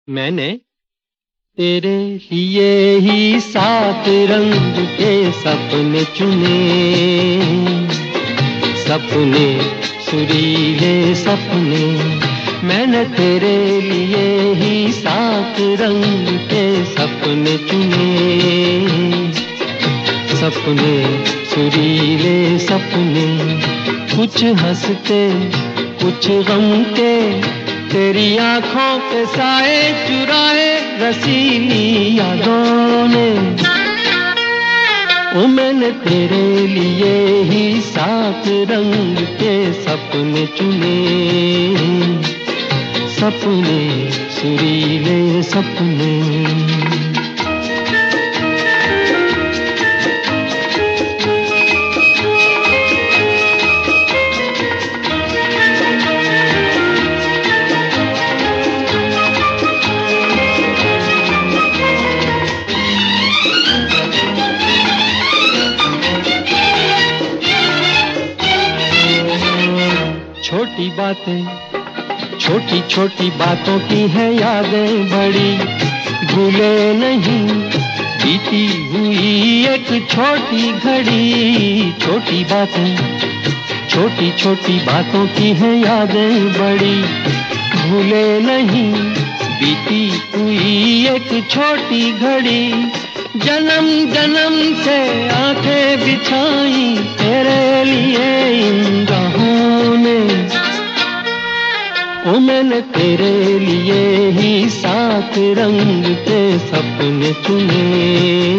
मैंने तेरे लिए ही 7 रंग के सपने चुने, सपने सुरीले सपने। मैंने तेरे लिए ही 7 रंग के सपने चुने, सपने सुरीले सपने। कुछ हंसते कुछ गम के, तेरी आंखों के साए चुराए रसीली यादों ने। ओ मैंने तेरे लिए ही 7 रंग के सपने चुने, सपने सुरीले सपने। छोटी बातें छोटी छोटी बातों की है यादें बड़ी, भूले नहीं बीती हुई एक छोटी घड़ी। छोटी बातें छोटी छोटी बातों की है यादें बड़ी, भूले नहीं बीती हुई एक छोटी घड़ी। जन्म जन्म से आंखें बिछाई तेरे लिए इन राहों ने। ओ मैंने तेरे लिए ही 7 रंग के सपने चुने,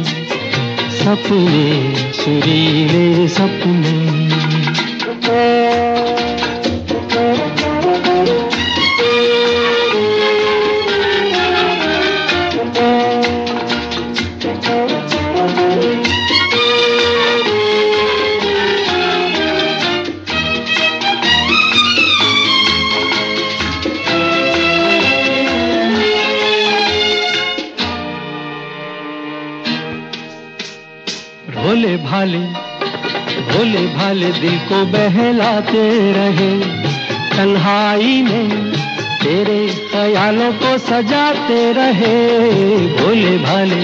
सपने सुरीले सपने। भोले भाले दिल को बहलाते रहे, तन्हाई में तेरे ख्यालों को सजाते रहे। भोले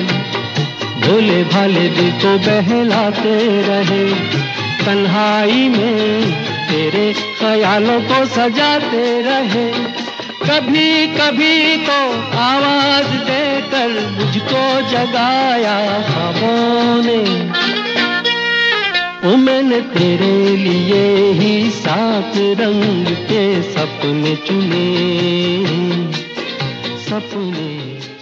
भाले दिल को बहलाते रहे, तन्हाई में तेरे ख्यालों को सजाते रहे। कभी कभी तो आवाज देकर मुझको जगाया ख्वाबों ने। ओ मैंने तेरे लिए ही 7 रंग के सपने चुने, सपने